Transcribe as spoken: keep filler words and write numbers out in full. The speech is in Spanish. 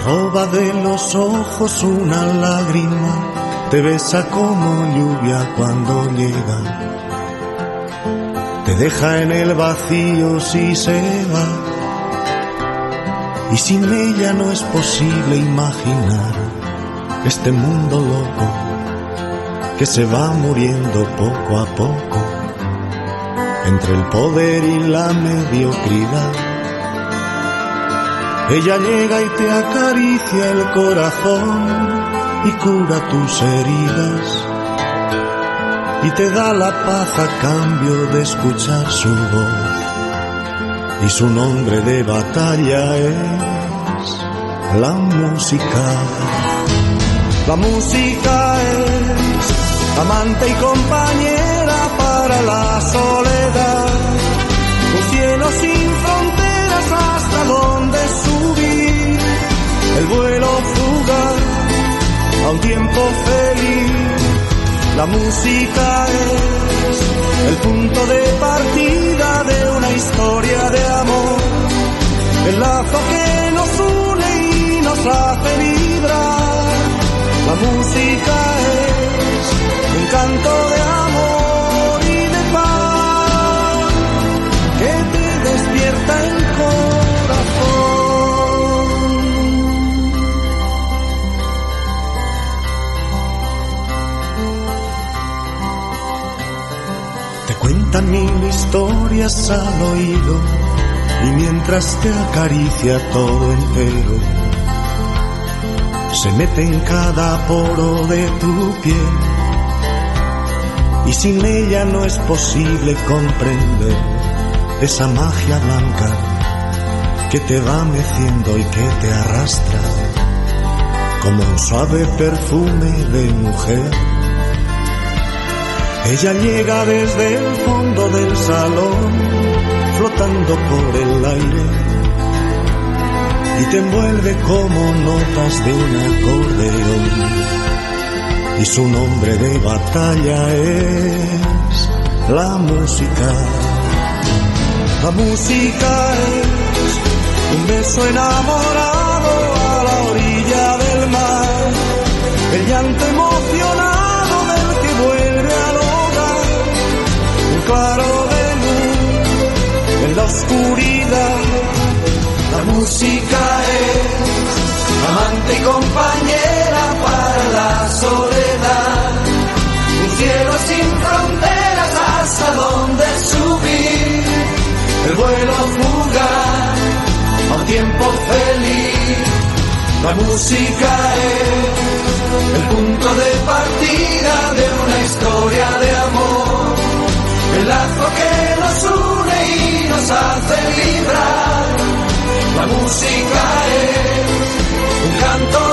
roba de los ojos una lágrima, te besa como lluvia cuando llega, te deja en el vacío si se va, y sin ella no es posible imaginar este mundo loco que se va muriendo poco a poco entre el poder y la mediocridad. Ella llega y te acaricia el corazón y cura tus heridas y te da la paz a cambio de escuchar su voz, y su nombre de batalla es la música. La música es amante y compañera para la soledad, un cielo sin fronteras hasta donde subir, el vuelo fugaz a un tiempo feliz. La música es el punto de partida de una historia de amor, el lazo que nos une y nos hace vibrar. La música es un canto de amor y de paz que te despierta el corazón. Te cuentan mil historias al oído y mientras te acaricia todo entero, se mete en cada poro de tu piel, y sin ella no es posible comprender esa magia blanca que te va meciendo y que te arrastra como un suave perfume de mujer. Ella llega desde el fondo del salón, flotando por el aire, y te envuelve como notas de un acordeón, y su nombre de batalla es la música. La música es un beso enamorado a la orilla del mar, el llanto emocionado del que vuelve al hogar, un claro de luz en la oscuridad. La música es amante y compañera para la soledad, un cielo sin fronteras hasta donde subir, el vuelo fugaz a un tiempo feliz. La música es el punto de partida de una historia de amor, el lazo que nos une y nos hace vibrar. La música es un canto